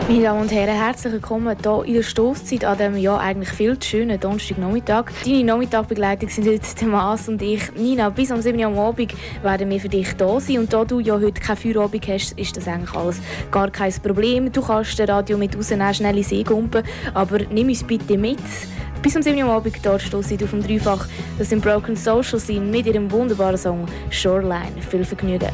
Meine Damen und Herren, herzlich willkommen hier in der Stosszeit an diesem ja eigentlich viel zu schönen Donnerstagnachmittag. Deine Nachmittagbegleitung sind heute der Maas und ich. Nina, bis um 7 Uhr am Abend werden wir für dich da sein. Und da du ja heute keine Feierabend hast, ist das eigentlich alles gar kein Problem. Du kannst das Radio mit rausnehmen, schnell in den See gumpen, aber nimm uns bitte mit. Bis um 7 Uhr am Abend hier Stosszeit auf dem Dreifach. Das sind Broken Social Scene mit ihrem wunderbaren Song Shoreline. Viel Vergnügen.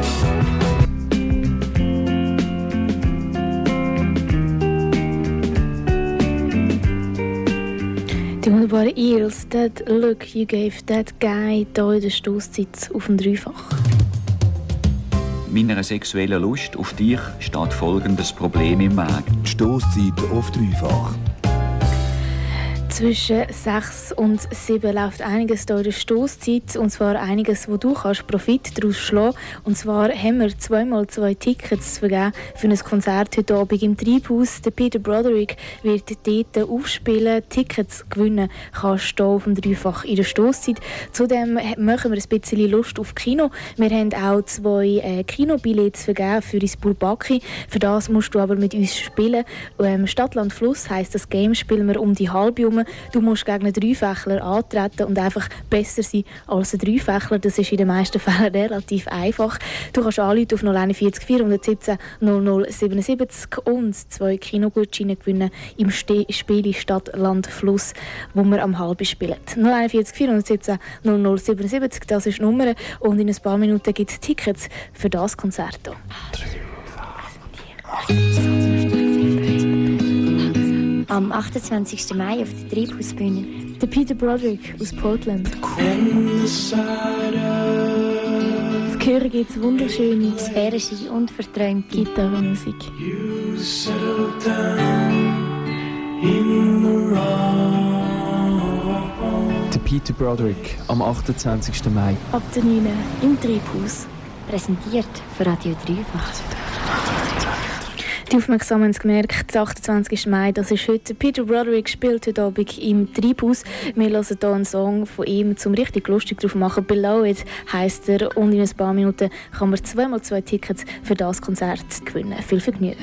Die wunderbaren Eels, that look you gave that guy, hier in der Stosszeit auf dem Dreifach. Meiner sexuellen Lust auf dich steht folgendes Problem im Weg. Die Stosszeit auf Dreifach. Zwischen 6 und 7 läuft einiges hier in der Stosszeit, und zwar einiges, wo du kannst Profit daraus schlagen. Und zwar haben wir 2x2 Tickets vergeben für ein Konzert heute Abend im Treibhaus. Der Peter Broderick wird dort aufspielen. Tickets gewinnen kannst du hier auf dem Dreifach in der Stosszeit. Zudem machen wir ein bisschen Lust auf Kino. Wir haben auch 2 Kinobillets vergeben für ins Bourbaki. Für das musst du aber mit uns spielen. Stadt, Land, Fluss heisst das Game, spielen wir um die halbe herum. Du musst gegen einen Dreifächler antreten und einfach besser sein als ein Dreifächler. Das ist in den meisten Fällen relativ einfach. Du kannst anrufen auf 041 417 0077 und 2 Kinogutscheine gewinnen im Spiel Stadt, Land, Fluss, wo wir am halben spielen. 041 417 0077, das ist die Nummer. Und in ein paar Minuten gibt es Tickets für das Konzert. Am 28. Mai auf der Treibhausbühne. Der Peter Broderick aus Portland. Zu hören gibt es wunderschöne, sphärische und verträumte Gitarrenmusik. Der Peter Broderick am 28. Mai. Ab der 9 im Treibhaus. Präsentiert für Radio Dreifach. Die Aufmerksamen haben es gemerkt, der 28. Mai, das ist heute. Peter Broderick spielt heute Abend im Treibhaus. Wir hören hier einen Song von ihm, zum richtig lustig drauf machen. «Below It» heisst er. Und in ein paar Minuten kann man 2x2 Tickets für das Konzert gewinnen. Viel Vergnügen.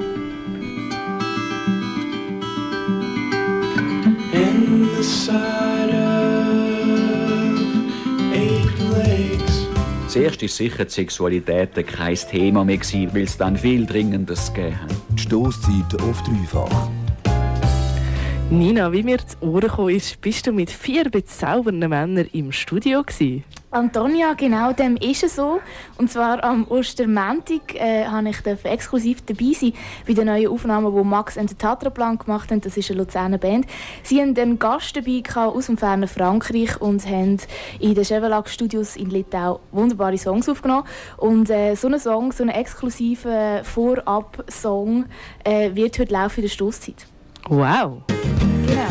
In the side of 8 lakes. Zuerst ist sicher die Sexualität kein Thema mehr gewesen, weil es dann viel Dringendes gegeben hat. Die Stosszeit auf Dreifach. Nina, wie mir zu Ohren gekommen ist, bist du mit 4 bezaubernden Männern im Studio gewesen. Antonia, genau, dem ist es so. Und zwar am Ostermontag durfte ich exklusiv dabei sein bei den neuen Aufnahmen, die Max und Tatraplan gemacht haben. Das ist eine Luzerner Band. Sie haben einen Gast dabei aus dem fernen Frankreich und haben in den Chevelac Studios in Litauen wunderbare Songs aufgenommen. Und so ein Song, so ein exklusiver Vorab-Song wird heute laufen in der Stosszeit. Wow! Genau.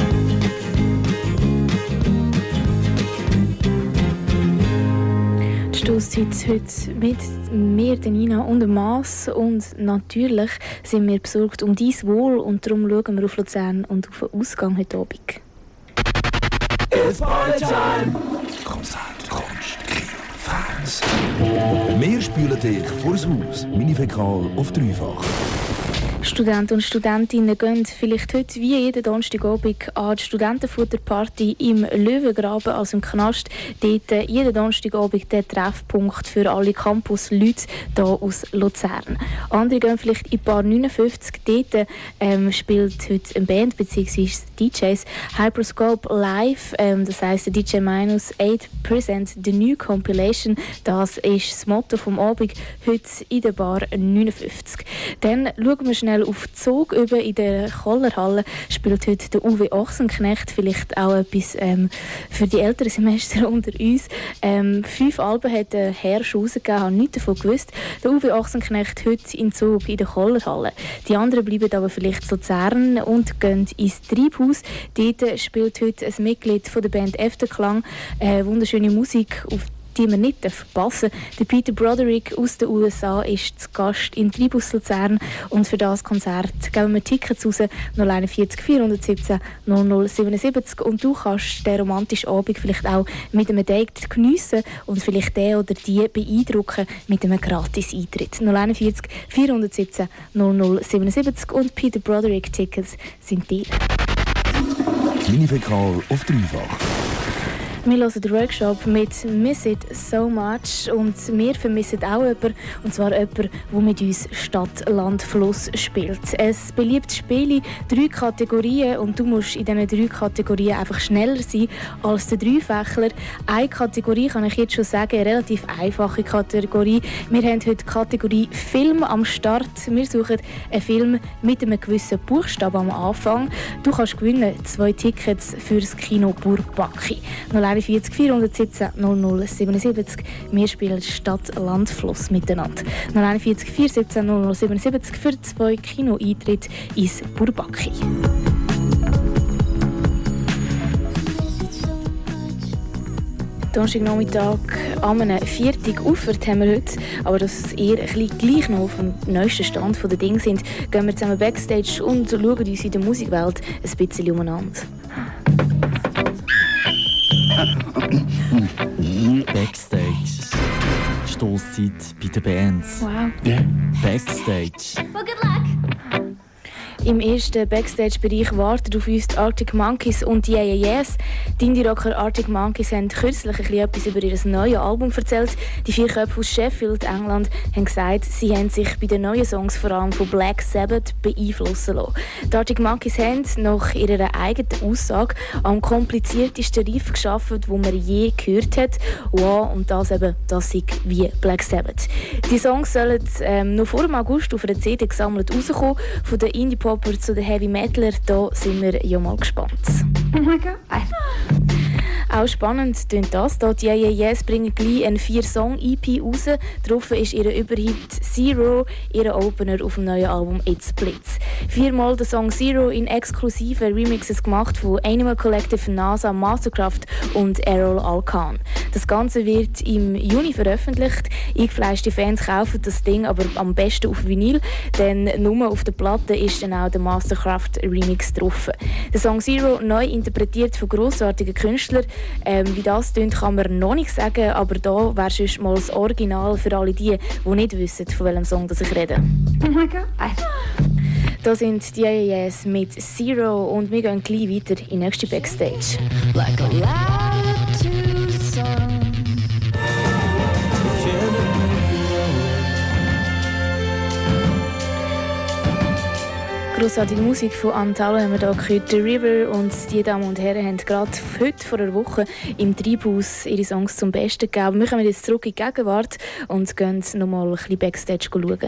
Stosszeit heute mit mir, der Nina und dem Maas. Und natürlich sind wir besorgt um dein Wohl und darum schauen wir auf Luzern und auf den Ausgang heute Abend. It's Partytime! Konzert, Kunst, Kino, Fernsehen. Wir spülen dich vor das Haus. Mini-Fäkal auf Dreifach. Studenten und Studentinnen gehen vielleicht heute wie jeden Donnerstagabend an die Studentenfutterparty im Löwengraben, also im Knast. Dort jeden Donnerstagabend der Treffpunkt für alle Campus-Leute hier aus Luzern. Andere gehen vielleicht in Bar 59. Dort spielt heute eine Band bzw. DJs Hyperscope live. Das heisst, der DJ -8 present the new compilation. Das ist das Motto vom Abend heute in der Bar 59. Dann schauen wir schnell auf den Zug über. In der Kollerhalle spielt heute der Uwe Ochsenknecht, vielleicht auch etwas für die älteren Semester unter uns. 5 Alben hat der Herr schon rausgegeben, habe nichts davon gewusst. Der Uwe Ochsenknecht heute in Zug in der Kollerhalle. Die anderen bleiben aber vielleicht zu Luzern und gehen ins Treibhaus. Dort spielt heute ein Mitglied von der Band Efterklang wunderschöne Musik auf die wir nicht verpassen dürfen. Der Peter Broderick aus den USA ist zu Gast im Tribus Luzern und für das Konzert geben wir Tickets raus, 041 417 0077 und du kannst den romantischen Abend vielleicht auch mit einem Date geniessen und vielleicht den oder die beeindrucken mit einem Gratis-Eintritt. 041 417 0077 und Peter Broderick Tickets sind dir. Mini-Fäkal auf dreifach. Wir hören den Workshop mit «Miss It So Much» und wir vermissen auch jemanden, und zwar jemanden, der mit uns Stadt, Land, Fluss spielt. Ein beliebtes Spiel, 3 Kategorien und du musst in diesen 3 Kategorien einfach schneller sein als der Dreifächler. Eine Kategorie kann ich jetzt schon sagen, eine relativ einfache Kategorie. Wir haben heute die Kategorie «Film» am Start. Wir suchen einen Film mit einem gewissen Buchstaben am Anfang. Du kannst gewinnen 2 Tickets für das Kino Bourbaki. 041 417 0077. Wir spielen Stadt, Land, Fluss miteinander. 041 417 0077 für 2 Kino-Eintritte ins Bourbaki. Donnerstagnachmittag am 4. Auffahrt haben wir heute. Aber dass ihr ein bisschen gleich noch auf dem neuesten Stand der Dinge sind, gehen wir zusammen Backstage und schauen uns in der Musikwelt ein bisschen umeinander. Backstage. Stosszeit bei den Bands. Wow. Yeah. Backstage. Well, good luck. Im ersten Backstage-Bereich warten auf uns die Arctic Monkeys und die Yeah Yeah Yes. Die Indie-Rocker Arctic Monkeys haben kürzlich etwas über ihr neues Album erzählt. Die 4 Köpfe aus Sheffield, England, haben gesagt, sie haben sich bei den neuen Songs vor allem von Black Sabbath beeinflussen lassen. Die Arctic Monkeys haben nach ihrer eigenen Aussage am kompliziertesten Riff geschaffen, den man je gehört hat. Wow, und das eben, das ist wie Black Sabbath. Die Songs sollen noch vor dem August auf einer CD gesammelt rauskommen. Von den Indie-Popper zu den Heavy Metaler, da sind wir ja mal gespannt. Oh my God. Auch spannend klingt das. Die Yeah Yeah Yes bringen gleich eine 4-Song-EP raus. Darauf ist ihr Überhit «Zero», ihr Opener auf dem neuen Album «It's Blitz». 4-mal der Song «Zero» in exklusiven Remixes gemacht von Animal Collective, NASA, Mastercraft und Errol Alkan. Das Ganze wird im Juni veröffentlicht. Eingefleischte Fans kaufen das Ding aber am besten auf Vinyl, denn nur auf der Platte ist dann auch der Mastercraft Remix drauf. Der Song «Zero», neu interpretiert von grossartigen Künstlern. Wie das klingt, kann man noch nicht sagen, aber da wäre sonst mal das Original für alle die nicht wissen, von welchem Song ich rede. Oh my God. Da sind die Yeah Yeah Yes mit «Zero» und wir gehen gleich weiter in die nächste Backstage. Like a latitude sun. Grossartige Musik von Antalo haben wir hier gehört. «The River» und die Damen und Herren haben gerade heute vor einer Woche im Treibhaus ihre Songs zum Besten gegeben. Wir kommen jetzt zurück in die Gegenwart und gehen noch mal ein bisschen Backstage schauen.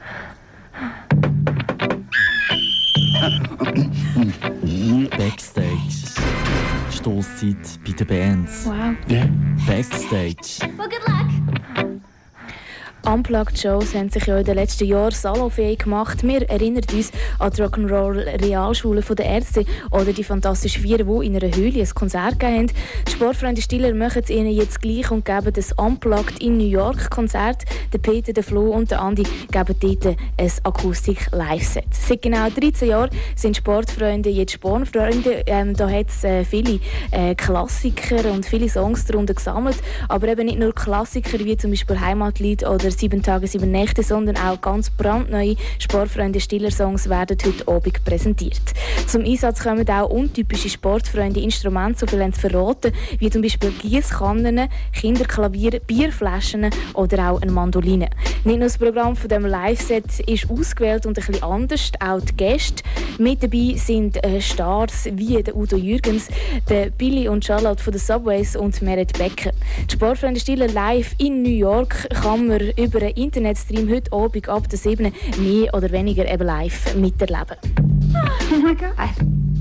Backstage. Stosszeit bei den Bands. Wow. Yeah. Backstage. Well, good luck. Unplugged-Shows haben sich ja in den letzten Jahren salonfähig gemacht. Wir erinnern uns an die Rock'n'Roll-Realschule der Ärzte oder die Fantastischen Vier, die in einer Höhle ein Konzert gegeben haben. Die Sportfreunde Stiller machen es ihnen jetzt gleich und geben das Unplugged in New York-Konzert. Der Peter, der Flo und der Andi geben dort ein Akustik-Live-Set. Seit genau 13 Jahren sind Sportfreunde jetzt Sportfreunde. Da hat es viele Klassiker und viele Songs darunter gesammelt. Aber eben nicht nur Klassiker wie zum Beispiel Heimatlied oder 7 Tage, 7 Nächte, sondern auch ganz brandneue Sportfreunde-Stiller-Songs werden heute Abend präsentiert. Zum Einsatz kommen auch untypische Sportfreunde-Instrumente, so viel haben sie verraten, wie zum Beispiel Giesskannen, Kinderklavier, Bierflaschen oder auch eine Mandoline. Nicht nur das Programm von dem Live-Set ist ausgewählt und ein bisschen anders, auch die Gäste. Mit dabei sind Stars wie der Udo Jürgens, der Billy und Charlotte von den Subways und Meret Becker. Die Sportfreunde Stiller live in New York kann man über einen Internetstream heute Abend ab der 7 mehr oder weniger eben live miterleben. Oh my God.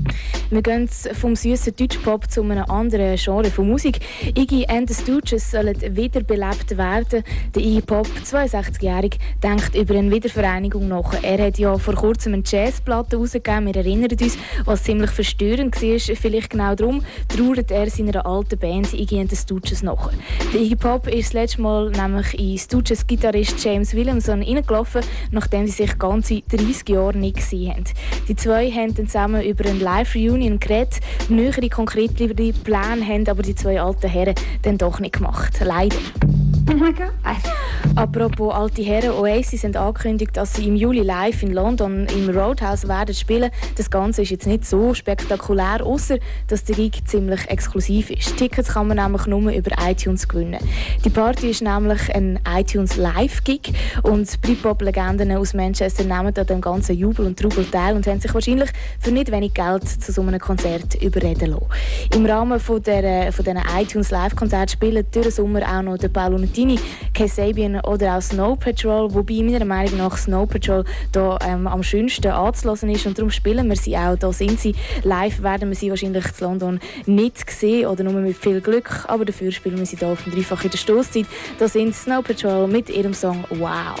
Wir gehen vom süßen Deutschpop zu einem anderen Genre von Musik. Iggy and the Stooges sollen wiederbelebt werden. Der Iggy Pop, 62-jährig, denkt über eine Wiedervereinigung nach. Er hat ja vor kurzem eine Jazzplatte herausgegeben. Wir erinnern uns, was ziemlich verstörend war. Vielleicht genau darum trauert er seiner alten Band Iggy and the Stooges nach. Der Iggy Pop ist das letzte Mal nämlich in Stooges-Gitarrist James Williamson reingelaufen, nachdem sie sich ganze 30 Jahre nicht gesehen haben. Die zwei haben dann zusammen über eine Live-Reunion geredet. Nähere, konkretere Pläne haben aber die zwei alten Herren dann doch nicht gemacht. Leider. Oh my God. Apropos alte Herren, Oasis haben angekündigt, dass sie im Juli live in London im Roadhouse werden spielen. Das Ganze ist jetzt nicht so spektakulär, außer dass der Gig ziemlich exklusiv ist. Tickets kann man nämlich nur über iTunes gewinnen. Die Party ist nämlich ein iTunes Live-Gig und Britpop-Legenden aus Manchester nehmen an dem ganzen Jubel und Trubel teil und haben sich wahrscheinlich für nicht wenig Geld zu so einem Konzert überreden lassen. Im Rahmen von diesen iTunes Live-Konzerten spielen durch den Sommer auch noch der Paolo Nutini, Kasabian oder auch Snow Patrol, wobei meiner Meinung nach Snow Patrol da am schönsten anzulassen ist und darum spielen wir sie auch. Da sind sie. Live werden wir sie wahrscheinlich in London nicht sehen oder nur mit viel Glück, aber dafür spielen wir sie hier auf dem Dreifach in der Stosszeit. Da sind Snow Patrol mit ihrem Song «Wow».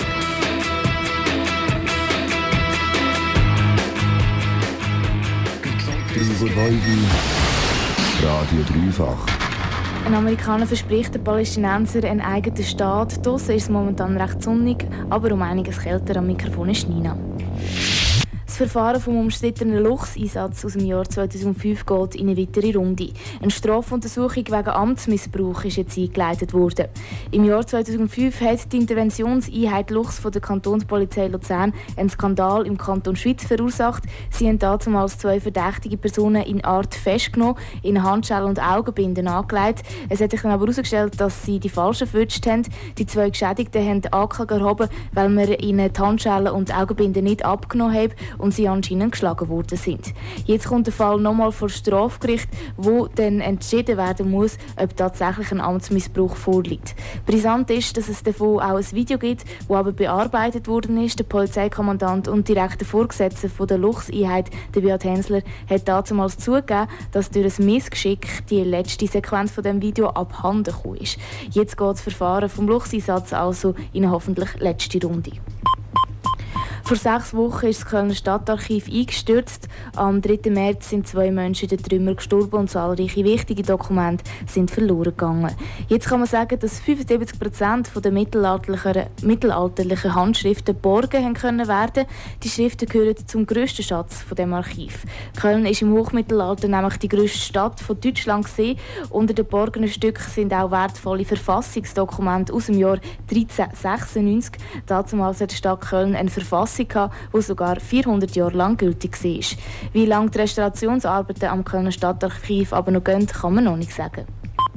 Radio Dreifach. Ein Amerikaner verspricht den Palästinensern einen eigenen Staat. Draussen ist es momentan recht sonnig, aber um einiges kälter. Am Mikrofon ist Nina. Das Verfahren vom umstrittenen Luchseinsatz aus dem Jahr 2005 geht in eine weitere Runde. Eine Strafuntersuchung wegen Amtsmissbrauch ist jetzt eingeleitet worden. Im Jahr 2005 hat die Interventionseinheit Luchs von der Kantonspolizei Luzern einen Skandal im Kanton Schwyz verursacht. Sie haben damals 2 verdächtige Personen in Art festgenommen, in Handschellen und Augenbinden angelegt. Es hat sich dann aber herausgestellt, dass sie die Falschen verwünscht haben. Die 2 Geschädigten haben Anklage erhoben, weil man ihnen die Handschellen und Augenbinden nicht abgenommen hat und sie anscheinend geschlagen worden sind. Jetzt kommt der Fall nochmal vor das Strafgericht, wo dann entschieden werden muss, ob tatsächlich ein Amtsmissbrauch vorliegt. Brisant ist, dass es davon auch ein Video gibt, das aber bearbeitet worden ist. Der Polizeikommandant und direkte Vorgesetzte von der Luchseinheit, der Beat Hensler, hat damals zugegeben, dass durch ein Missgeschick die letzte Sequenz von dem Video abhanden gekommen ist. Jetzt geht das Verfahren vom Luchseinsatz also in eine hoffentlich letzte Runde. Vor 6 Wochen ist das Kölner Stadtarchiv eingestürzt. Am 3. März sind 2 Menschen in den Trümmern gestorben und zahlreiche wichtige Dokumente sind verloren gegangen. Jetzt kann man sagen, dass 75% der mittelalterlichen Handschriften geborgen können werden. Die Schriften gehören zum grössten Schatz von dem Archiv. Köln ist im Hochmittelalter nämlich die grösste Stadt von Deutschland gewesen. Unter den geborgenen Stücken sind auch wertvolle Verfassungsdokumente aus dem Jahr 1396. Damals hat die Stadt Köln eine Verfassung, die sogar 400 Jahre lang gültig war. Wie lange die Restaurationsarbeiten am Kölner Stadtarchiv aber noch gehen, kann man noch nicht sagen.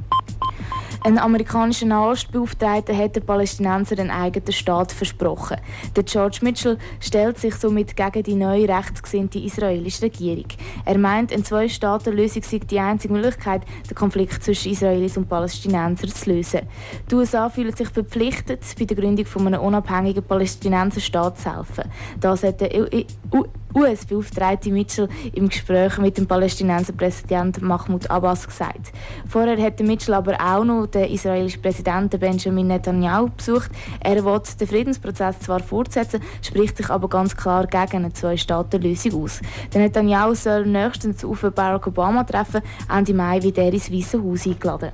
Ein amerikanischer Nahostbeauftragter hat den Palästinensern einen eigenen Staat versprochen. Der George Mitchell stellt sich somit gegen die neue rechtsgesinnte israelische Regierung. Er meint, eine 2-Staaten-Lösung sei die einzige Möglichkeit, den Konflikt zwischen Israelis und Palästinensern zu lösen. Die USA fühlen sich verpflichtet, bei der Gründung von einem unabhängigen Palästinenserstaat zu helfen. Das hat der US-Beauftragte Mitchell im Gespräch mit dem Palästinenser-Präsidenten Mahmoud Abbas gesagt. Vorher hat Mitchell aber auch noch den israelischen Präsidenten Benjamin Netanyahu besucht. Er will den Friedensprozess zwar fortsetzen, spricht sich aber ganz klar gegen eine 2-Staaten-Lösung aus. Der Netanyahu soll nächstens auf Barack Obama treffen. Ende Mai wird er ins Weiße Haus eingeladen.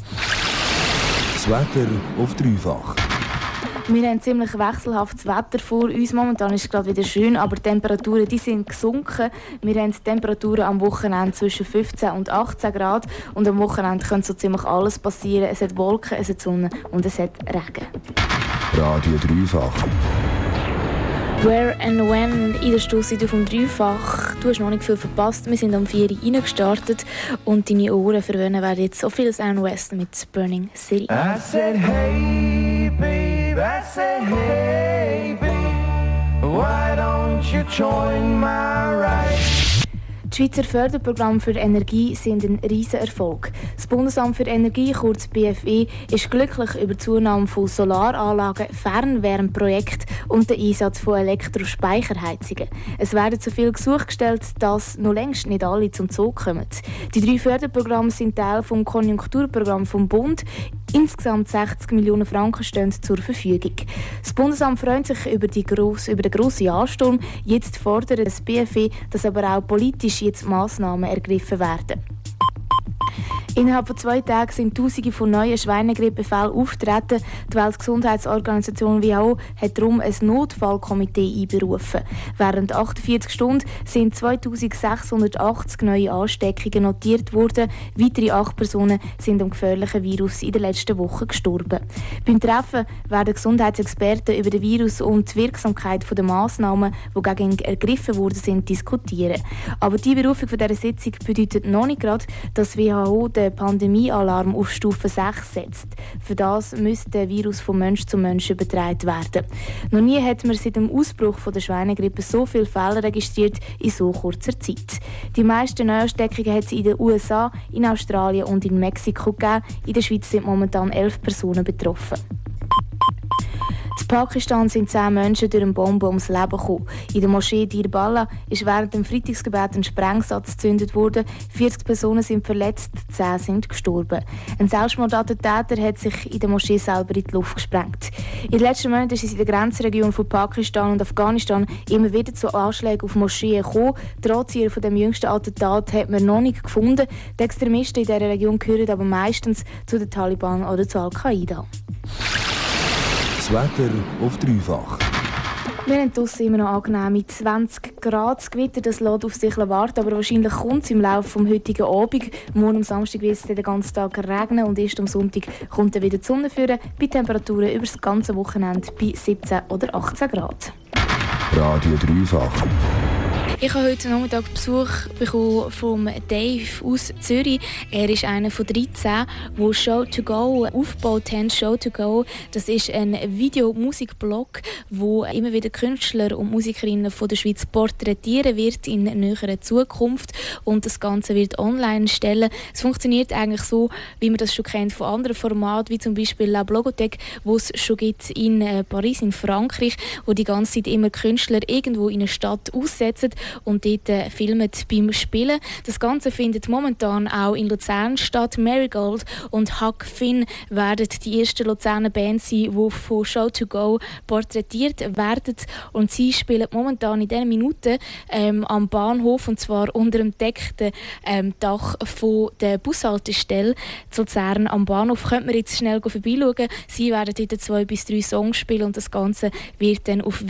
Das Wetter auf Dreifach. Wir haben ziemlich wechselhaftes Wetter vor uns. Momentan ist es gerade wieder schön, aber die Temperaturen sind gesunken. Wir haben Temperaturen am Wochenende zwischen 15 und 18 Grad. Und am Wochenende könnte so ziemlich alles passieren. Es hat Wolken, es hat Sonne und es hat Regen. Radio Dreifach. Where and When in der Stosszeit auf dem Dreifach. Du hast noch nicht viel verpasst. Wir sind am 4 Uhr reingestartet und deine Ohren verwöhnen werden jetzt so viel Anne West mit Burning City. I said, hey, babe, I said, hey, babe, why don't you join my ride? Die Schweizer Förderprogramme für Energie sind ein Riesenerfolg. Das Bundesamt für Energie, kurz BFE, ist glücklich über die Zunahme von Solaranlagen, Fernwärmeprojekten und den Einsatz von Elektrospeicherheizungen. Es werden so viele Gesuche gestellt, dass noch längst nicht alle zum Zug kommen. Die 3 Förderprogramme sind Teil des Konjunkturprogramms vom Bund. Insgesamt 60 Millionen Franken stehen zur Verfügung. Das Bundesamt freut sich über den grossen Ansturm. Jetzt fordert das BFE, dass aber auch politisch jetzt Massnahmen ergriffen werden. Innerhalb von 2 Tagen sind Tausende von neuen Schweinegrippefällen auftreten. Die Weltgesundheitsorganisation WHO hat darum ein Notfallkomitee einberufen. Während 48 Stunden sind 2680 neue Ansteckungen notiert worden. Weitere 8 Personen sind am gefährlichen Virus in den letzten Wochen gestorben. Beim Treffen werden Gesundheitsexperten über den Virus und die Wirksamkeit der Massnahmen, die gegen ihn ergriffen worden sind, diskutieren. Aber die Einberufung dieser Sitzung bedeutet noch nicht gerade, dass WHO den Pandemiealarm auf Stufe 6 setzt. Für das müsste der Virus von Mensch zu Mensch übertragen werden. Noch nie hat man seit dem Ausbruch der Schweinegrippe so viele Fälle registriert in so kurzer Zeit. Die meisten Neuansteckungen hat es in den USA, in Australien und in Mexiko gegeben. In der Schweiz sind momentan 11 Personen betroffen. In Pakistan sind 10 Menschen durch eine Bombe ums Leben gekommen. In der Moschee Dirbala ist während dem Freitagsgebet ein Sprengsatz gezündet worden. 40 Personen sind verletzt, 10 sind gestorben. Ein Selbstmordattentäter hat sich in der Moschee selber in die Luft gesprengt. In den letzten Monaten ist es in der Grenzregion von Pakistan und Afghanistan immer wieder zu Anschlägen auf Moscheen gekommen. Die Drahtzieher von dem jüngsten Attentat hat man noch nicht gefunden. Die Extremisten in dieser Region gehören aber meistens zu den Taliban oder zu Al-Qaida. Das Wetter auf dreifach. Wir haben draussen immer noch angenehme 20 Grad. Das Gewitter das lässt auf sich warten, aber wahrscheinlich kommt es im Laufe des heutigen Abends. Morgen am Samstag wird es den ganzen Tag regnen und erst am Sonntag kommt dann wieder die Sonne führen, bei Temperaturen über das ganze Wochenende bei 17 oder 18 Grad. Radio Dreifach. Ich habe heute Nachmittag Besuch bekommen von Dave aus Zürich. Er ist einer von 13, die Show2Go aufgebaut haben. Show2Go, das ist ein Video-Musik-Blog, wo immer wieder Künstler und Musikerinnen von der Schweiz porträtieren wird in näherer Zukunft. Und das Ganze wird online stellen. Es funktioniert eigentlich so, wie man das schon kennt von anderen Formaten, wie zum Beispiel La Blogothèque, wo es schon gibt in Paris, in Frankreich, wo die ganze Zeit immer Künstler irgendwo in einer Stadt aussetzen und dort filmen beim Spielen. Das Ganze findet momentan auch in Luzern statt. Marigold und Huck Finn werden die ersten Luzerner Bands sein, die von Show2Go porträtiert werden. Und sie spielen momentan in diesen Minuten am Bahnhof, und zwar unter dem gedeckten Dach von der Bushaltestelle zu Luzern am Bahnhof. Könnt man jetzt schnell vorbeischauen. Sie werden dort 2 bis 3 Songs spielen und das Ganze wird dann auf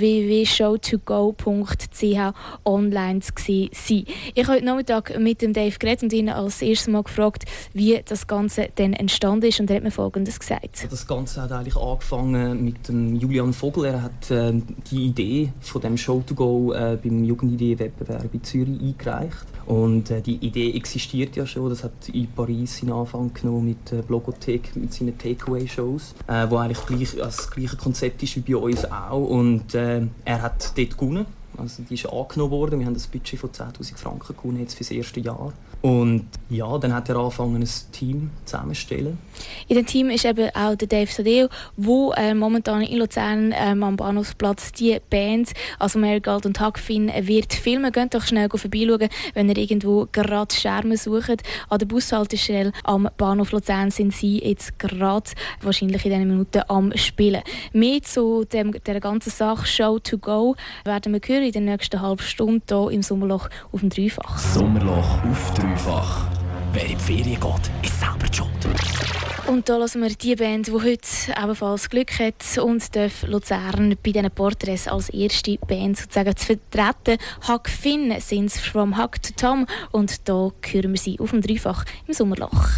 www.show2go.ch online sein. Ich habe heute Nachmittag mit dem Dave geredet und ihn als erstes Mal gefragt, wie das Ganze denn entstanden ist, und er hat mir Folgendes gesagt. Das Ganze hat eigentlich angefangen mit dem Julian Vogel. Er hat die Idee von dem Show2Go beim Jugendidee-Wettbewerb in Zürich eingereicht. Und die Idee existiert ja schon. Das hat in Paris seinen Anfang genommen mit Blogothèque, mit seinen Takeaway-Shows, wo eigentlich das gleiche Konzept ist wie bei uns auch. Und er hat dort gewonnen. Also die ist angenommen worden. Wir haben das Budget von 10'000 Franken gewonnen jetzt für das erste Jahr. Und ja, dann hat er angefangen, ein Team zusammenzustellen. In dem Team ist eben auch der Dave Sadeo, der momentan in Luzern am Bahnhofsplatz die Band, also Marigold und Huck Finn, wird filmen. Geht doch schnell vorbeischauen, wenn ihr irgendwo gerade Schermen sucht. An der Bushaltestelle am Bahnhof Luzern sind sie jetzt gerade wahrscheinlich in diesen Minuten am Spielen. Mehr zu der ganzen Sache Show2Go werden wir hören in der nächsten halben Stunde hier im Sommerloch auf dem Dreifach. Sommerloch auf Dreifach. Wer in die Ferien geht, ist selber schuld. Und da hören wir die Band, die heute ebenfalls Glück hat und darf Luzern bei diesen Porträts als erste Band sozusagen zu vertreten. Huck Finn sind «From Huck to Tom» und da hören wir sie auf dem Dreifach im Sommerloch.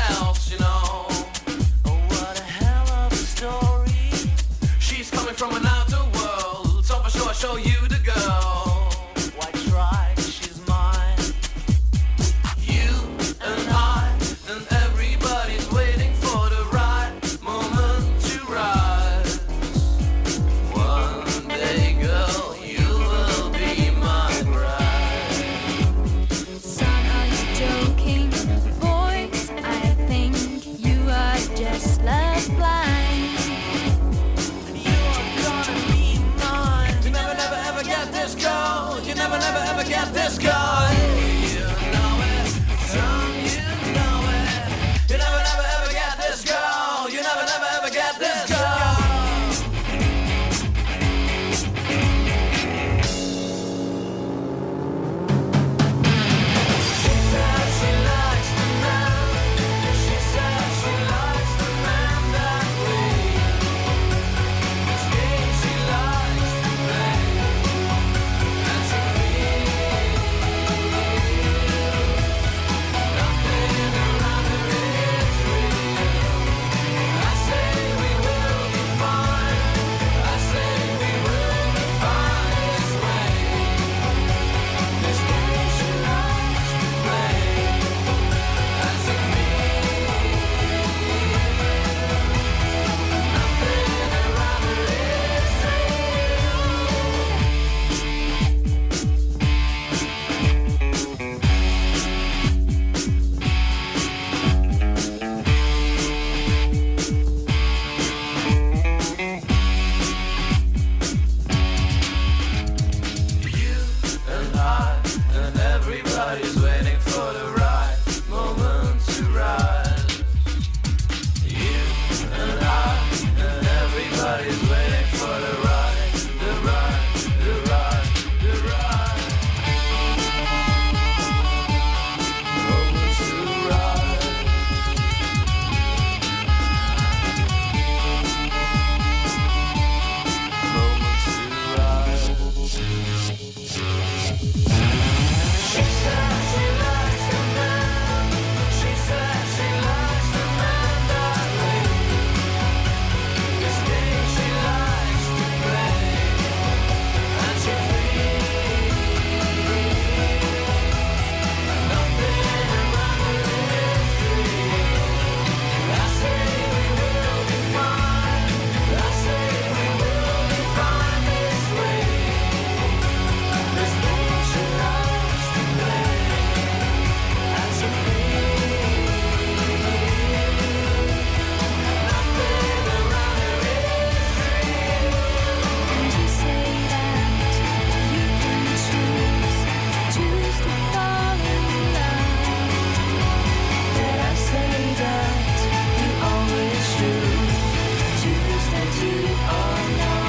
From an show you the girl. White right, she's mine. You and I, and everybody's waiting for the right moment to rise. One day, girl, you will be my bride. Son, are you joking? Boys, I think you are just love blind. You are gonna be mine. You never, never, ever get this girl. You never, never, ever get this girl. You know it, son, you know it. You never, never, ever get this girl. You never, never, ever get this girl. She says she likes the man. She says she likes the man that way. This game she likes to play. And she feels nothing around her is real. I say we will be fine. I say we will be fine this way. This game she likes to play. And she feels nothing around her is You and I and everybody's waiting for the right moment to rise. You and I and everybody's waiting for the right moment to rise. She says she likes the man. She says she likes the man that way. This game she likes to play. And she feels nothing around her is real. I say we will be fine. I say we will be fine this way. This game she likes to play. And she feels nothing around her is real. And you say that you can choose to fall in love. But I say that you always choose that you are not.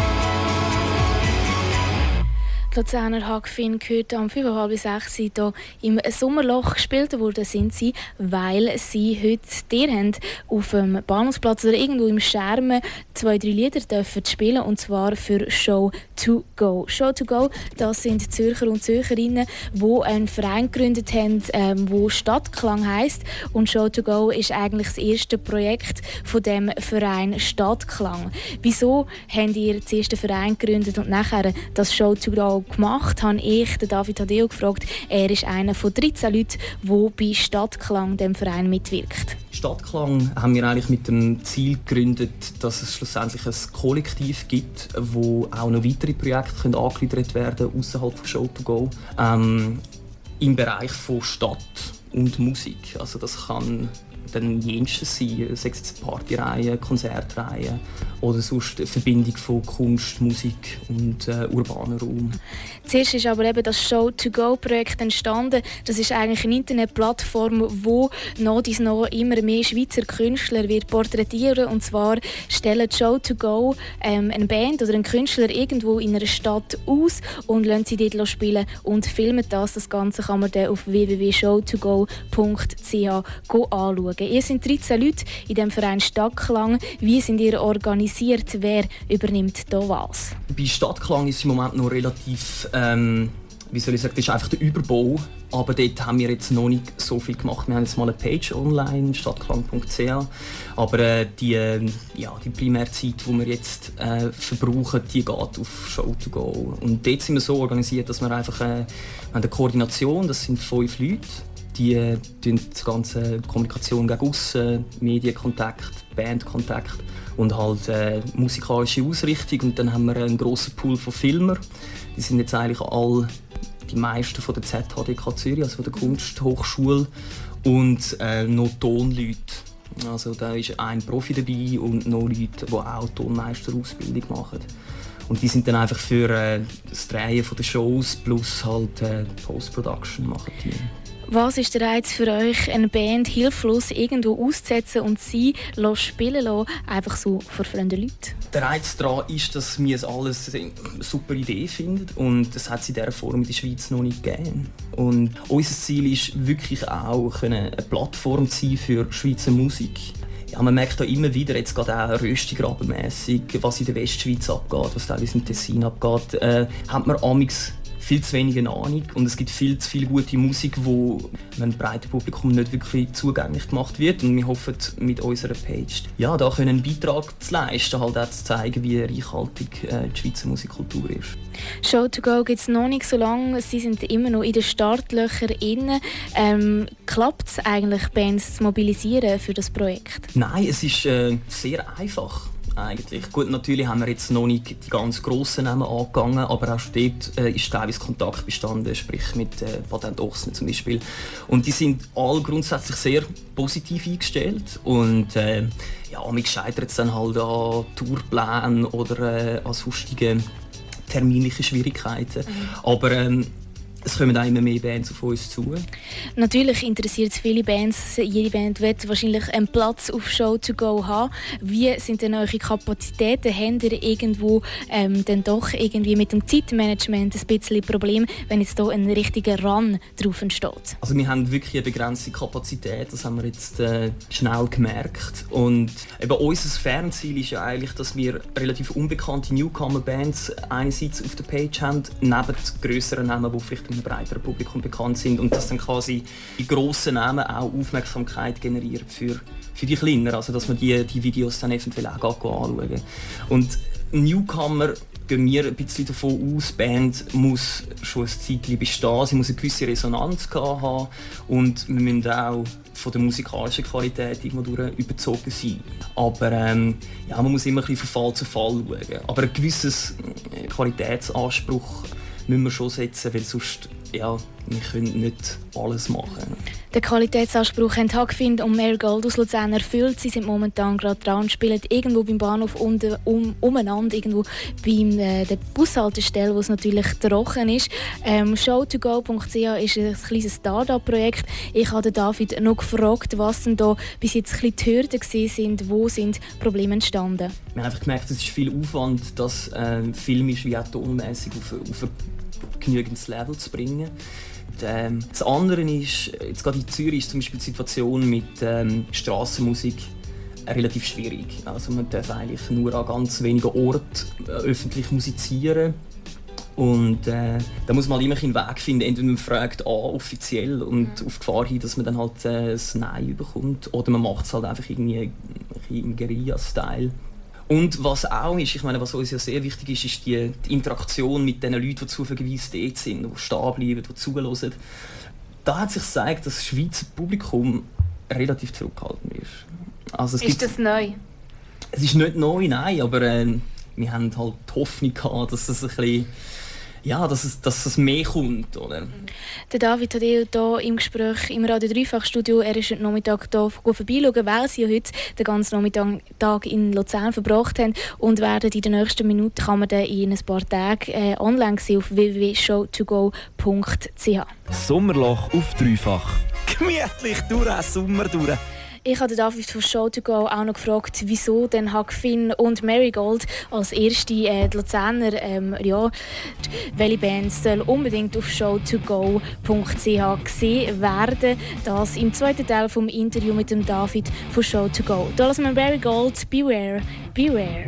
Die Luzerner Hackfin gehört am 5:30 hier im Sommerloch gespielt worden sind sie, weil sie heute dir haben auf dem Bahnhofsplatz oder irgendwo im Schermen 2-3 Lieder dürfen spielen, und zwar für Show to Go. Show to Go, das sind Zürcher und Zürcherinnen, die einen Verein gegründet haben, wo Stadtklang heisst, und Show to Go ist eigentlich das erste Projekt von dem Verein Stadtklang. Wieso habt ihr das erste Verein gegründet und nachher das Show to Go gemacht, habe ich den David Hadeo gefragt. Er ist einer von 13 Leuten, der bei Stadtklang, dem Verein, mitwirkt. Stadtklang haben wir eigentlich mit dem Ziel gegründet, dass es schlussendlich ein Kollektiv gibt, wo auch noch weitere Projekte angegliedert werden können, außerhalb von Show to Go, im Bereich von Stadt und Musik. Also das kann dann jenstes sein, sei es Partyreihen, Konzertreihen oder sonst eine Verbindung von Kunst, Musik und urbaner Raum. Zuerst ist aber eben das Show-to-Go-Projekt entstanden. Das ist eigentlich eine Internetplattform, wo noch immer mehr Schweizer Künstler wird porträtieren. Und zwar stellen Show-to-Go eine Band oder einen Künstler irgendwo in einer Stadt aus und lassen sie dort spielen und filmen das. Das Ganze kann man dann auf www.showtogo.ch anschauen. Ihr seid 13 Leute in dem Verein Stadtklang. Wie sind ihr organisiert? Wer übernimmt da was? Bei Stadtklang ist es im Moment noch relativ wie soll ich sagen, das ist einfach der Überbau. Aber dort haben wir jetzt noch nicht so viel gemacht. Wir haben jetzt mal eine Page online, stadtklang.ch. Aber die Primärzeit, die wir jetzt verbrauchen, die geht auf Show2Go. Und dort sind wir so organisiert, dass wir einfach eine Koordination, das sind 5 Leute, die die ganze Kommunikation gegen aussen, Medienkontakt, Bandkontakt und halt musikalische Ausrichtung. Und dann haben wir einen grossen Pool von Filmern. Die sind jetzt eigentlich die meisten von der ZHDK Zürich, also von der Kunsthochschule, und noch Tonleute. Also da ist ein Profi dabei und noch Leute, die auch Tonmeisterausbildung machen. Und die sind dann einfach für das Drehen der Shows plus halt Post-Production machen die. Was ist der Reiz für euch, eine Band hilflos irgendwo auszusetzen und sie spielen lassen, einfach so vor fremden Leuten? Der Reiz daran ist, dass wir es alles eine super Idee finden und das hat es in dieser Form in der Schweiz noch nicht gegeben. Und unser Ziel ist wirklich auch, eine Plattform zu sein für Schweizer Musik. Ja, man merkt da immer wieder, jetzt gerade auch röstigrabenmässig, was in der Westschweiz abgeht, was teilweise im Tessin abgeht, hat man amigs viel zu wenig Ahnung und es gibt viel zu viel gute Musik, die einem breiten Publikum nicht wirklich zugänglich gemacht wird. Und wir hoffen, mit unserer Page da einen Beitrag zu leisten, halt auch zu zeigen, wie reichhaltig die Schweizer Musikkultur ist. Show2Go gibt es noch nicht so lange, sie sind immer noch in den Startlöchern. Klappt es eigentlich, Bands zu mobilisieren für das Projekt? Nein, es ist sehr einfach. Eigentlich. Gut, natürlich haben wir jetzt noch nicht die ganz grossen Namen angegangen, aber auch schon dort ist teilweise Kontakt bestanden, sprich mit Patent Ochsner zum Beispiel. Und die sind alle grundsätzlich sehr positiv eingestellt und mich scheitert es dann halt an Tourplänen oder an sonstigen terminlichen Schwierigkeiten. Aber es kommen auch immer mehr Bands auf uns zu. Natürlich interessiert es viele Bands. Jede Band wird wahrscheinlich einen Platz auf Show2Go haben. Wie sind denn eure Kapazitäten? Habt ihr irgendwo dann doch irgendwie mit dem Zeitmanagement ein bisschen Problem, wenn jetzt hier ein richtiger Run drauf entsteht? Also wir haben wirklich eine begrenzte Kapazität, das haben wir jetzt schnell gemerkt. Und eben unser Fernziel ist ja eigentlich, dass wir relativ unbekannte Newcomer-Bands einerseits auf der Page haben, neben grösseren Namen, die vielleicht einem breiteren Publikum bekannt sind und dass dann quasi die grossen Namen auch Aufmerksamkeit generieren für die Kleineren, also dass man die Videos dann eventuell auch anschauen. Und Newcomer gehen wir ein bisschen davon aus, die Band muss schon ein Zeitchen bestehen, sie muss eine gewisse Resonanz haben und wir müssen auch von der musikalischen Qualität irgendwo überzogen sein. Aber man muss immer ein bisschen von Fall zu Fall schauen. Aber ein gewisses Qualitätsanspruch müssen wir schon setzen, weil sonst wir können nicht alles machen. Der Qualitätsanspruch haben Hagfind und Marigold aus Luzern erfüllt. Sie sind momentan gerade dran und spielen irgendwo beim Bahnhof umeinander, irgendwo bei der Bushaltestelle, wo es natürlich trocken ist. Show2Go.ch ist ein kleines Start-up-Projekt. Ich habe David noch gefragt, was denn da bis jetzt ein bisschen die Hürden sind, wo sind Probleme entstanden. Wir haben einfach gemerkt, es ist viel Aufwand, das filmisch wie auch tonmässig auf ein genügendes Level zu bringen. Das andere ist, jetzt gerade in Zürich ist zum Beispiel die Situation mit Strassenmusik relativ schwierig. Also man darf eigentlich nur an ganz wenigen Orten öffentlich musizieren. Und da muss man halt immer einen Weg finden. Entweder man fragt offiziell und auf Gefahr hin, dass man dann halt ein Nein bekommt, oder man macht es halt einfach irgendwie im Guerilla-Style. Und was auch ist, was uns ja sehr wichtig ist, ist die Interaktion mit den Leuten, die zufälligerweise dort sind, die stehen bleiben, die zuhören. Da hat sich gezeigt, dass das Schweizer Publikum relativ zurückhaltend ist. Also ist das neu? Es ist nicht neu, nein, aber wir haben halt die Hoffnung gehabt, dass es ein bisschen dass es mehr kommt, oder? Der David hat hier im Gespräch im Radio Dreifach-Studio, er ist heute Nachmittag hier vorbeischauen, weil sie ja heute den ganzen Nachmittag in Luzern verbracht haben und werden in den nächsten Minuten kann man dann in ein paar Tagen online sehen auf www.show2go.ch. Sommerloch auf Dreifach. Gemütlich durch den Sommer durch. Ich habe David von Show2Go auch noch gefragt, wieso denn Hagfin und Marigold als erste die Luzerner welche Bands soll unbedingt auf show2go.ch gesehen werden. Das im zweiten Teil vom Interview mit dem David von Show2Go. Da lassen wir Marigold, Beware, Beware.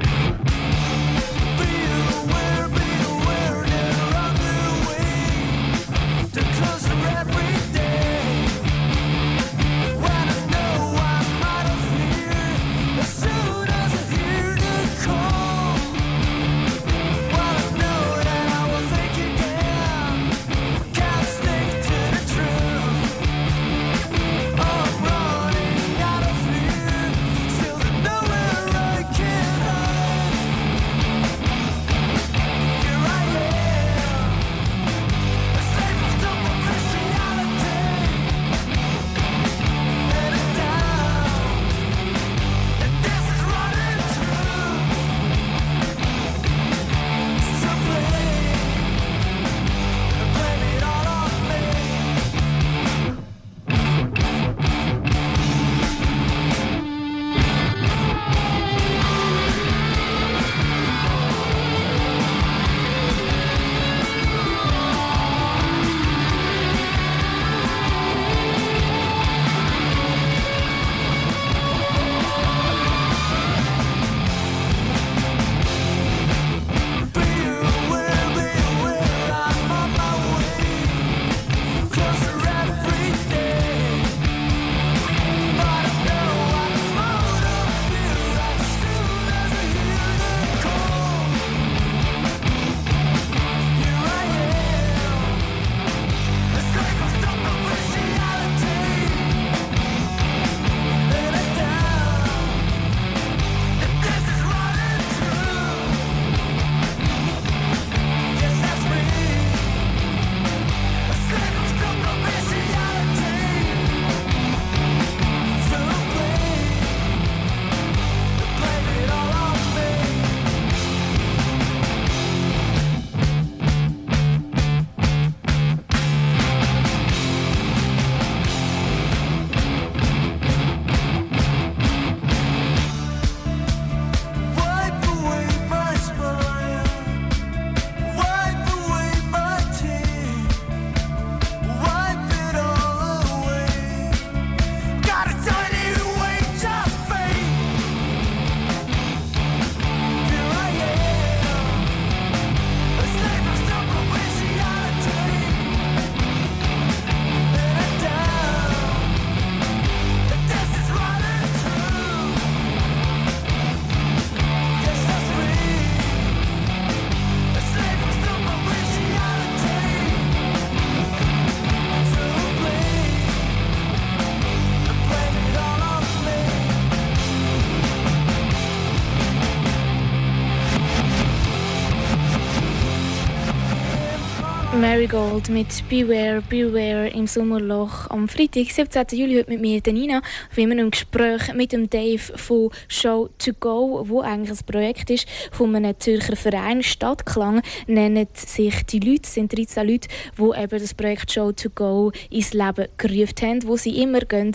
Marigold mit Beware, Beware im Sommerloch am Freitag, 17. Juli, heute mit mir, Nina. Wir sind im Gespräch mit dem Dave von Show to Go, wo eigentlich ein Projekt ist von einem Zürcher Verein. Stadtklang nennen sich die Leute, es sind 13 Leute, die eben das Projekt Show to Go ins Leben gerufen haben, wo sie immer gehen,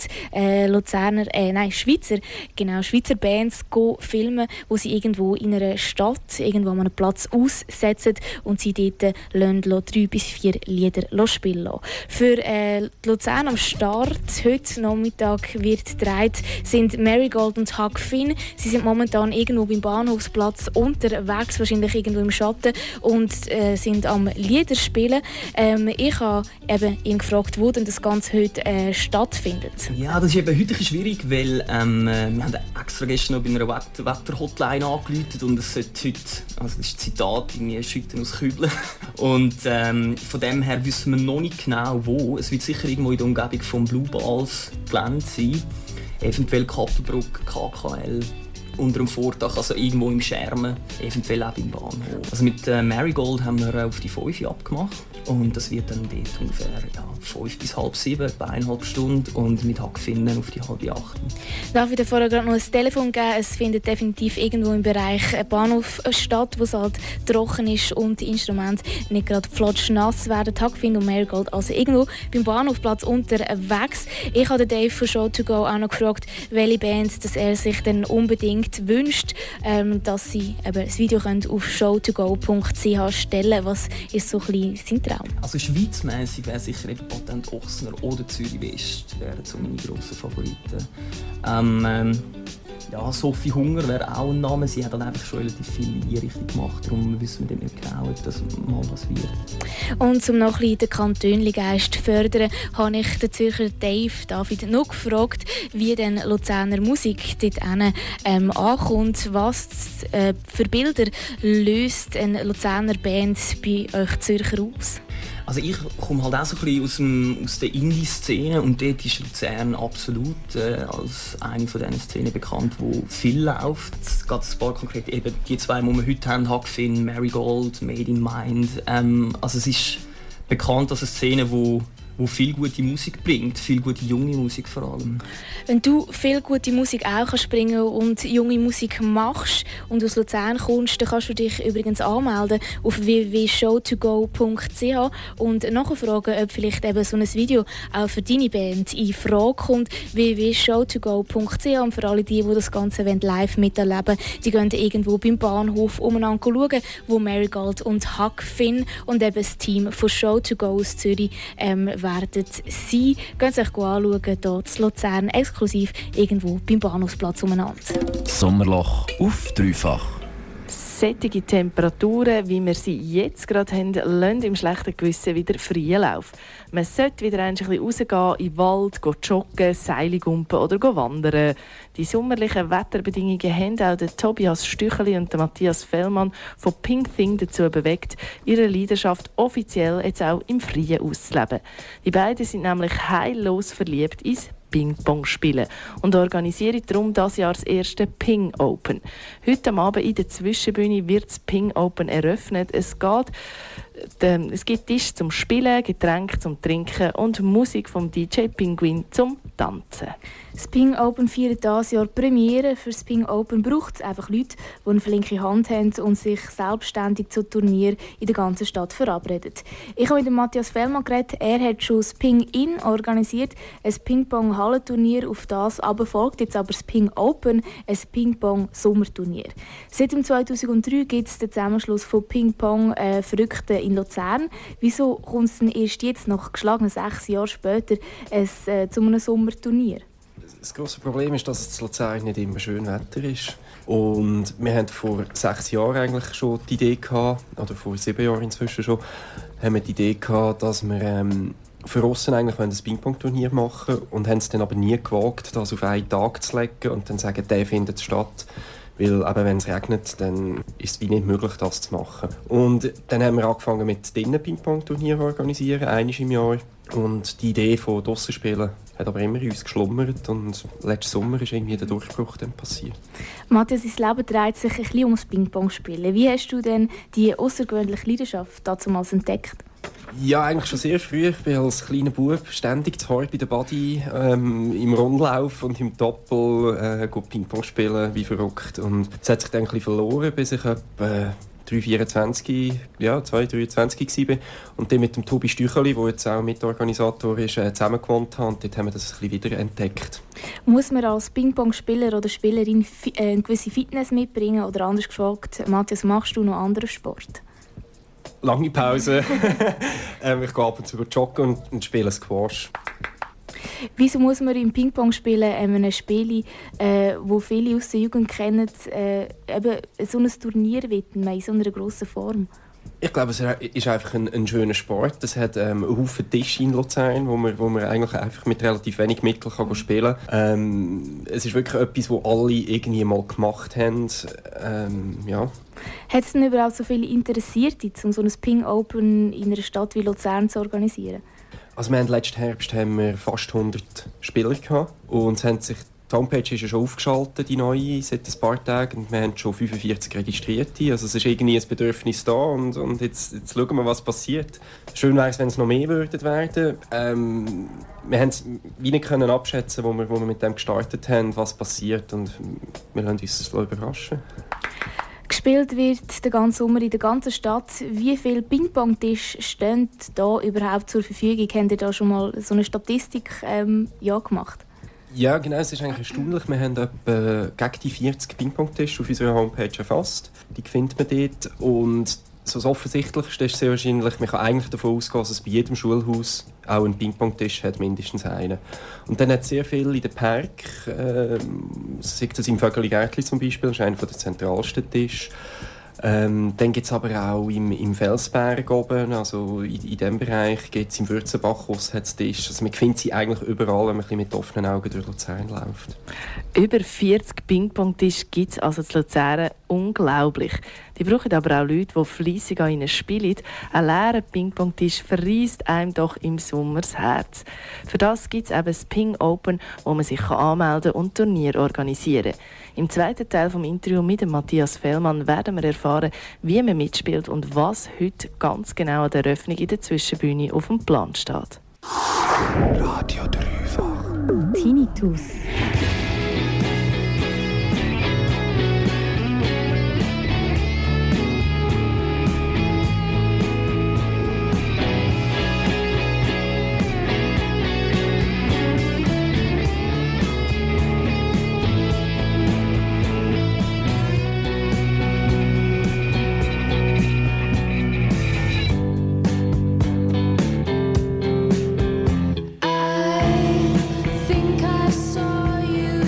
Schweizer Bands filmen, wo sie irgendwo in einer Stadt, irgendwo an einem Platz aussetzen und sie dort 3 bis 4 Lieder spielen lassen. Für Luzern am Start, heute Nachmittag wird gedreht, sind Marigold und Huck Finn. Sie sind momentan irgendwo beim Bahnhofsplatz unterwegs, wahrscheinlich irgendwo im Schatten, und sind am Lieder spielen. Ich habe ihn gefragt, wo denn das Ganze heute stattfindet. Ja, das ist eben heute schwierig, weil wir haben extra gestern noch bei einer Wetterhotline angerufen und es sollte heute, also das ist ein Zitat, «Schütten aus Kübeln». Und von dem her wissen wir noch nicht genau wo. Es wird sicher irgendwo in der Umgebung vom Blue Balls Gelände sein. Eventuell Kappelbruck, KKL, unter dem Vordach, also irgendwo im Schermen, eventuell auch im Bahnhof. Also mit Marigold haben wir auf die 5 abgemacht und das wird dann dort ungefähr 5 bis halb 7, etwa 1,5 Stunden, und mit Huck Finn auf die 7:30. Darf ich dir vorher gerade noch ein Telefon geben? Es findet definitiv irgendwo im Bereich Bahnhof statt, wo es halt trocken ist und die Instrumente nicht gerade flotschnass werden. Huck Finn und Marigold also irgendwo beim Bahnhofplatz unterwegs. Ich habe Dave von Show to Go auch noch gefragt, welche Band dass er sich denn unbedingt wünscht, dass sie das Video auf showtogo.ch stellen. Was ist so ein bisschen sein Traum? Also schweizmässig wäre sicher eben Patent Ochsner oder Zürich West wären so meine grossen Favoriten. Sophie Hunger wäre auch ein Name. Sie hat dann einfach schon relativ viel in die Richtung gemacht. Darum wissen wir nicht genau, ob das mal was wird. Und um noch ein bisschen den Kantönli-Geist zu fördern, habe ich den Zürcher David noch gefragt, wie denn Luzerner Musik dort ankommt. Was für Bilder löst eine Luzerner Band bei euch Zürcher aus? Also ich komme halt auch so ein bisschen aus der Indie-Szene und dort ist Luzern absolut als eine von diesen Szenen bekannt, wo viel läuft. Es geht ein paar konkret, eben die 2, die wir heute haben, Huck Finn, Marigold, Made in Mind. Also es ist bekannt als eine Szene, wo viel gute Musik bringt, viel gute junge Musik vor allem. Wenn du viel gute Musik auch kannst bringen und junge Musik machst und aus Luzern kommst, dann kannst du dich übrigens anmelden auf www.showtogo.ch und nachfragen, ob vielleicht eben so ein Video auch für deine Band in Frage kommt. www.showtogo.ch, und für alle die das Ganze live miterleben, die gehen irgendwo beim Bahnhof umeinander schauen, wo Marigold und Huck Finn und eben das Team von Show to Go aus Zürich werden sein. Gehen Sie sich anschauen, hier in Luzern, exklusiv irgendwo beim Bahnhofsplatz umeinander. Sommerloch auf dreifach. Sättige Temperaturen, wie wir sie jetzt gerade haben, lassen im schlechten Gewissen wieder freien Lauf. Man sollte wieder ein bisschen rausgehen, in den Wald, joggen, Seile gumpen oder wandern. Die sommerlichen Wetterbedingungen haben auch den Tobias Stücheli und den Matthias Fellmann von Pink Thing dazu bewegt, ihre Leidenschaft offiziell jetzt auch im Freien auszuleben. Die beiden sind nämlich heillos verliebt ins Ping-Pong spielen und organisieren darum dieses Jahr das erste Ping Open. Heute Abend in der Zwischenbühne wird das Ping Open eröffnet. Es gibt Tisch zum Spielen, Getränke zum Trinken und Musik vom DJ Pinguin zum Tanzen. Das Ping Open feiert dieses Jahr Premiere. Für das Ping Open braucht es einfach Leute, die eine flinke Hand haben und sich selbstständig zu Turnier in der ganzen Stadt verabreden. Ich habe mit dem Matthias Fellmann geredet. Er hat schon das Ping-In organisiert, ein Ping-Pong-Hallenturnier. Auf das aber folgt jetzt aber das Ping Open, ein Ping-Pong-Sommerturnier. Seit dem 2003 gibt es den Zusammenschluss von Ping-Pong-Verrückten in Luzern. Wieso kommt es denn erst jetzt, nach geschlagenen 6 Jahren später, zu einem Sommerturnier? Das grosse Problem ist, dass es in Luzern nicht immer schön Wetter ist. Und wir haben vor 6 Jahren eigentlich schon die Idee gehabt, oder vor 7 Jahren inzwischen schon, haben wir die Idee gehabt, dass wir für Russen eigentlich ein Ping-Pong-Turnier machen wollen und haben es dann aber nie gewagt, das auf einen Tag zu legen und dann sagen, der findet statt. Weil eben, wenn es regnet, dann ist es wie nicht möglich, das zu machen. Und dann haben wir angefangen mit drinnen Ping-Pong-Turnier zu organisieren, einmal im Jahr. Und die Idee von draussen spielen hat aber immer in uns geschlummert und letzten Sommer ist irgendwie der Durchbruch dann passiert. Matthias, dein Leben dreht sich ein bisschen ums Ping-Pong-Spielen. Wie hast du denn die außergewöhnliche Leidenschaft damals entdeckt? Ja, eigentlich schon sehr früh. Ich bin als kleiner Bub ständig zu hart bei der Body, im Rundlauf und im Doppel Ping-Pong spielen, wie verrückt. Und es hat sich dann ein bisschen verloren, bis ich etwa 23 war. Und dann mit dem Tobi Stücheli, der jetzt auch Mitorganisator ist, zusammen gewohnt habe. Und dort haben wir das ein bisschen wieder entdeckt. Muss man als Ping-Pong-Spieler oder Spielerin eine gewisse Fitness mitbringen? Oder anders gefragt, Matthias, machst du noch anderen Sport? Lange Pause. Ich gehe ab und zu joggen und spiele Squash. Wieso muss man im Ping-Pong-Spielen einem Spiel, wo viele aus der Jugend kennen, eben so ein Turnier widmen, in so einer grossen Form? Ich glaube, es ist einfach ein schöner Sport. Es hat einen Haufen Tische in Luzern, wo man eigentlich einfach mit relativ wenig Mitteln kann spielen kann. Es ist wirklich etwas, das alle irgendwie mal gemacht haben. Ja. Hat es denn überhaupt so viele Interessierte, um so ein Ping-Open in einer Stadt wie Luzern zu organisieren? Also letzten Herbst haben wir fast 100 Spieler gehabt und die Homepage ist ja schon aufgeschaltet, die neue, seit ein paar Tagen, und wir haben schon 45 Registrierte. Also es ist irgendwie ein Bedürfnis da und jetzt schauen wir, was passiert. Schön wäre es, wenn es noch mehr werden. Wir haben es wie nicht abschätzen, wo wir mit dem gestartet haben, was passiert, und wir lassen uns überraschen. Gespielt wird den ganzen Sommer in der ganzen Stadt. Wie viele Ping-Pong-Tische stehen da überhaupt zur Verfügung? Habt ihr da schon mal so eine Statistik gemacht? Ja, genau, es ist eigentlich erstaunlich. Wir haben etwa gegen die 40 Ping-Pong-Tische auf unserer Homepage erfasst. Die findet man dort. Und so das Offensichtlichste ist sehr wahrscheinlich, man kann eigentlich davon ausgehen, dass es bei jedem Schulhaus auch einen Ping-Pong-Tisch hat, mindestens einen. Und dann hat es sehr viel in den Park, sei das im Vögeli-Gärtli zum Beispiel, das ist einer der zentralsten Tische. Dann gibt es aber auch im Felsberg oben, also in diesem Bereich, gibt es im Würzenbachhaus Tisch. Also man findet sie eigentlich überall, wenn man ein bisschen mit offenen Augen durch Luzern läuft. Über 40 Ping-Pong-Tische gibt es also in Luzern. Unglaublich. Die brauchen aber auch Leute, die fleissig an ihnen spielen. Ein leerer Ping-Pong-Tisch verreist einem doch im Sommer das Herz. Für das gibt es eben das Ping Open, wo man sich anmelden und Turnier organisieren kann. Im zweiten Teil des Interviews mit Matthias Fellmann werden wir erfahren, wie man mitspielt und was heute ganz genau an der Eröffnung in der Zwischenbühne auf dem Plan steht. Radio Dreifach. Tinnitus. I think I saw you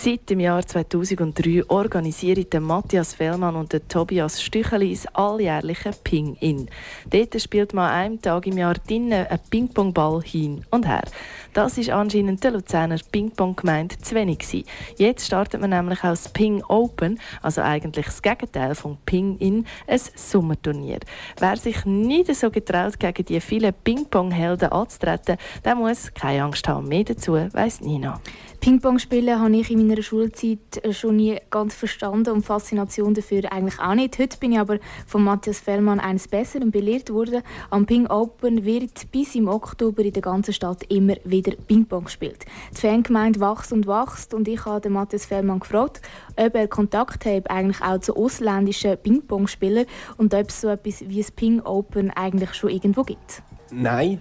Seit dem Jahr 2003 organisieren der Matthias Fellmann und der Tobias Stücheli das alljährliche Ping-In. Dort spielt man an einem Tag im Jahr drinnen einen Ping-Pong-Ball hin und her. Das ist anscheinend der Luzerner Ping-Pong-Gemeinde zu wenig gewesen. Jetzt startet man nämlich auch das Ping Open, also eigentlich das Gegenteil vom Ping-In, ein Sommerturnier. Wer sich nicht so getraut, gegen die vielen Ping-Pong-Helden anzutreten, der muss keine Angst haben. Mehr dazu weiss Nina. Ping-Pong spielen habe ich in meiner Schulzeit schon nie ganz verstanden und Faszination dafür eigentlich auch nicht. Heute bin ich aber von Matthias Fellmann eines Besseren belehrt worden. Am Ping Open wird bis im Oktober in der ganzen Stadt immer wieder Ping-Pong gespielt. Die Fangemeinde wächst und ich habe den Matthias Fellmann gefragt, ob er Kontakt hat eigentlich auch zu ausländischen Ping-Pong-Spielern und ob es so etwas wie das Ping Open eigentlich schon irgendwo gibt. Nein,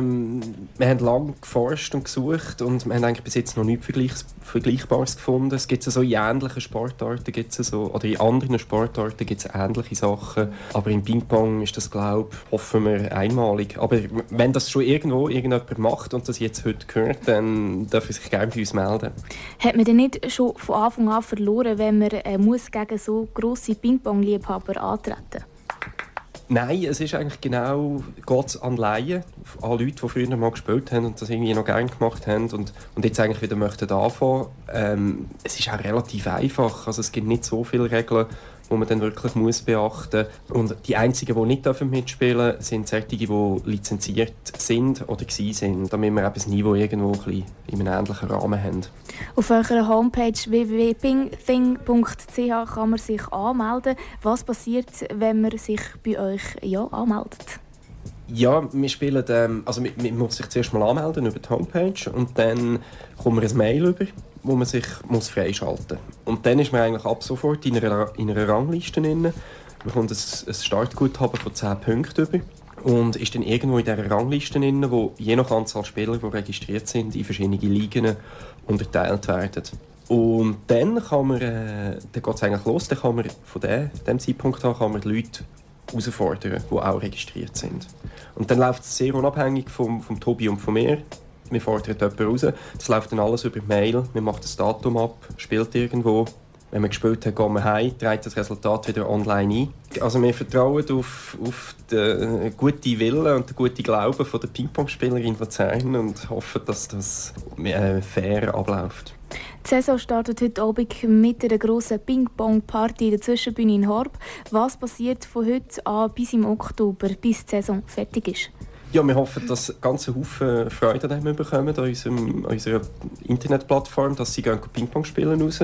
wir haben lange geforscht und gesucht und wir haben eigentlich bis jetzt noch nichts Vergleichbares gefunden. Es gibt so in ähnlichen Sportarten, oder in anderen Sportarten gibt es ähnliche Sachen. Aber im Ping-Pong ist das, hoffen wir, einmalig. Aber wenn das schon irgendjemand macht und das jetzt heute gehört, dann darf er sich gerne bei uns melden. Hat man denn nicht schon von Anfang an verloren, wenn man muss gegen so grosse Ping-Pong-Liebhaber antreten? Nein, es ist eigentlich genau Gott an Laien, an Leute, die früher mal gespielt haben und das irgendwie noch gerne gemacht haben und jetzt eigentlich wieder möchten anfangen. Es ist auch relativ einfach, also es gibt nicht so viele Regeln, die man dann wirklich muss beachten muss. Und die einzigen, die nicht mitspielen dürfen, sind solche, die lizenziert sind oder waren, damit wir eben das Niveau irgendwo ein bisschen in einem ähnlichen Rahmen haben. Auf eurer Homepage www.pingthing.ch kann man sich anmelden. Was passiert, wenn man sich bei euch anmeldet? Ja, wir spielen, also man muss sich zuerst mal anmelden über die Homepage und dann kommt man ein Mail über, wo man sich freischalten muss. Und dann ist man eigentlich ab sofort in einer Rangliste drin. Man bekommt ein Startguthaben von 10 Punkten über und ist dann irgendwo in dieser Rangliste drin, wo je nach Anzahl Spieler, die registriert sind, in verschiedene Ligen unterteilt werden. Und dann kann man, dann geht es eigentlich los, dann kann man von diesem Zeitpunkt an kann man die Leute herausfordern, die auch registriert sind. Und dann läuft es sehr unabhängig vom Tobi und von mir. Wir fordern jemanden raus. Das läuft dann alles über Mail. Wir machen das Datum ab, spielt irgendwo. Wenn man gespielt hat, gehen wir heim, trägt das Resultat wieder online ein. Also wir vertrauen auf den guten Willen und den guten Glauben der Ping-Pong-Spieler in Luzern und hoffen, dass das fair abläuft. Die Saison startet heute Abend mit einer grossen Ping-Pong-Party in der Zwischenbühne in Horb. Was passiert von heute an bis im Oktober, bis die Saison fertig ist? Ja, wir hoffen, dass ganz Haufen Freude an dem bekommen, an unserer Internetplattform, dass sie Ping-Pong spielen raus.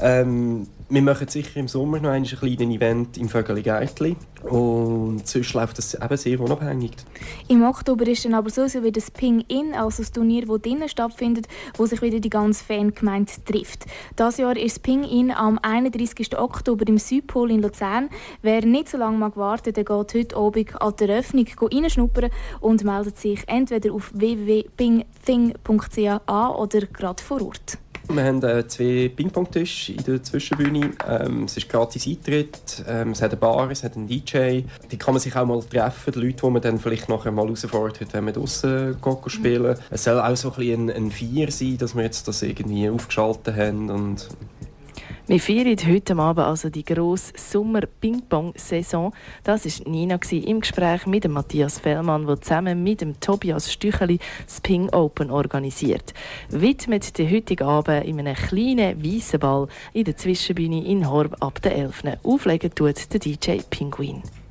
Wir machen sicher im Sommer noch ein kleines Event im Vögeli-Gärtli. Und sonst läuft das eben sehr unabhängig. Im Oktober ist dann aber so wie das Ping-In, also das Turnier, das drinnen stattfindet, wo sich wieder die ganze Fangemeinde trifft. Dieses Jahr ist das Ping-In am 31. Oktober im Südpol in Luzern. Wer nicht so lange warten mag, der geht heute Abend an die Eröffnung reinschnuppern und meldet sich entweder auf www.pingthing.ch an oder gerade vor Ort. Wir haben 2 Ping-Pong-Tische in der Zwischenbühne. Es ist gratis Eintritt. Es hat eine Bar, es hat einen DJ. Die kann man sich auch mal treffen, die Leute, die man dann vielleicht nachher mal herausfordert, wenn man draussen spielen. Es soll auch so ein bisschen ein Feier sein, dass wir jetzt das irgendwie aufgeschaltet haben. Und wir feiern heute Abend also die grosse Sommer-Ping-Pong-Saison. Das war Nina im Gespräch mit dem Matthias Fellmann, der zusammen mit dem Tobias Stücheli das Ping Open organisiert. Widmet den heutigen Abend in einem kleinen weißen Ball in der Zwischenbühne in Horb ab der 11. Auflegen tut der DJ Pinguin.